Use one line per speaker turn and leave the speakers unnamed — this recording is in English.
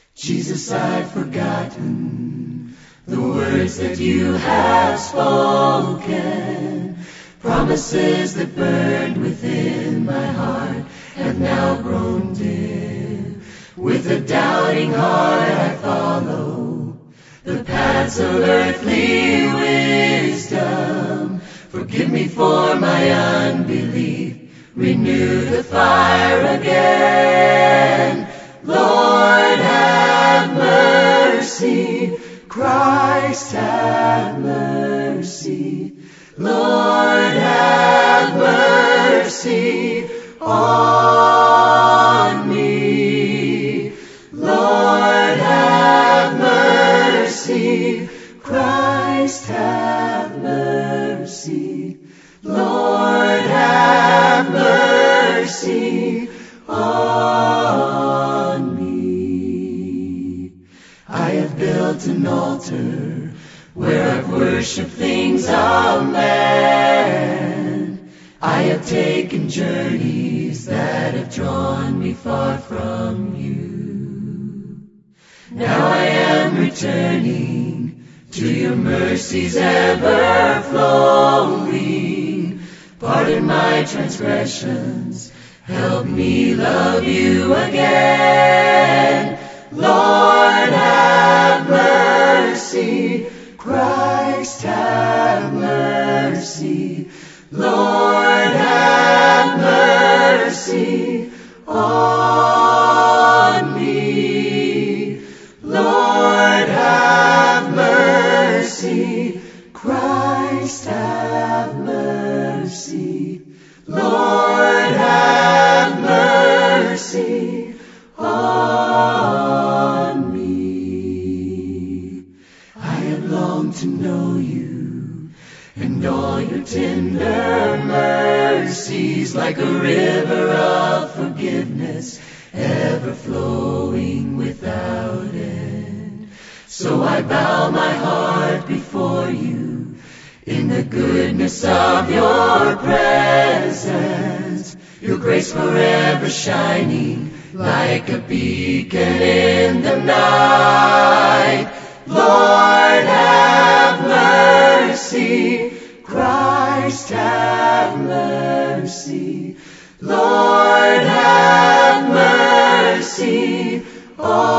Jesus, I've forgotten the words that you have spoken. Promises that burned within my heart have now grown dim. With a doubting heart I follow the paths of earthly wisdom. Forgive me for my unbelief. Renew the fire again. Lord, have mercy. Christ, have mercy. Lord, have mercy on me. Lord, have mercy. Christ, have mercy. Lord, have mercy on me. I have built an altar where I've worshipped things of man. I have taken journeys that have drawn me far from you. Now I am returning to your mercies ever flowing. Pardon my transgressions, help me love you again. Lord, have mercy. Christ, have mercy. Lord, have mercy on me. Lord, have mercy. Christ, have mercy. Lord, have mercy on me. I have longed to know you and all your tender mercies, like a river of forgiveness, ever flowing without end. So I bow my heart before you in the goodness of your presence, your grace forever shining like a beacon in the night. Lord, have mercy. Christ, have mercy. Lord, have mercy.